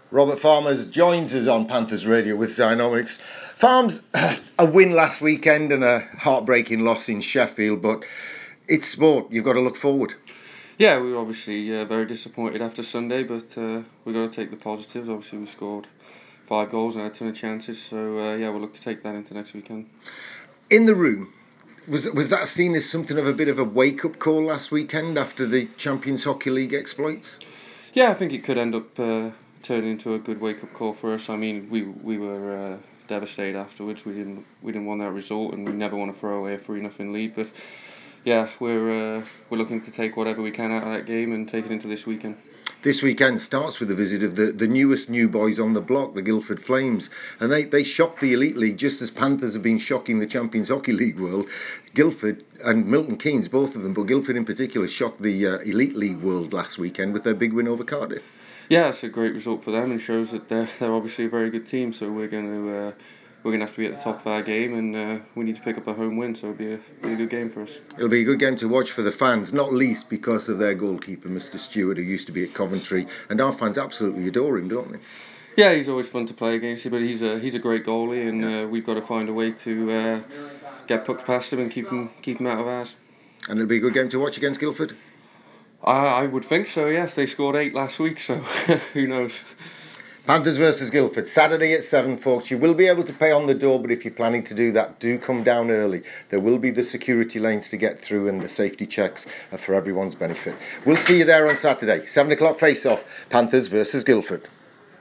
Robert Farmers joins us on Panthers Radio with Zynomics. Farms, a win last weekend and a heartbreaking loss in Sheffield, but it's sport. You've got to look forward. Yeah, we were obviously very disappointed after Sunday, but we've got to take the positives. Obviously, we scored 5 goals and had a ton of chances, so we'll look to take that into next weekend. In the room, was that seen as something of a bit of a wake-up call last weekend after the Champions Hockey League exploits? Yeah, I think it could end up turning into a good wake-up call for us. I mean, we were devastated afterwards. We didn't want that result, and we never want to throw away a 3-0 lead. But yeah, we're looking to take whatever we can out of that game and take it into this weekend. This weekend starts with a visit of the newest new boys on the block, the Guildford Flames, and they shocked the Elite League just as Panthers have been shocking the Champions Hockey League world. Guildford and Milton Keynes, both of them, but Guildford in particular, shocked the Elite League world last weekend with their big win over Cardiff. Yeah, it's a great result for them and shows that they're obviously a very good team. So we're going to have to be at the top of our game, and we need to pick up a home win. So it'll be a good game for us. It'll be a good game to watch for the fans, not least because of their goalkeeper, Mr. Stewart, who used to be at Coventry, and our fans absolutely adore him, don't they? Yeah, he's always fun to play against, but he's a great goalie, and we've got to find a way to get pucks past him and keep him out of ours. And it'll be a good game to watch against Guildford? I would think so, yes. They scored 8 last week, so who knows. Panthers versus Guildford, Saturday at 7, folks. You will be able to pay on the door, but if you're planning to do that, do come down early. There will be the security lanes to get through, and the safety checks are for everyone's benefit. We'll see you there on Saturday, 7 o'clock face-off, Panthers versus Guildford.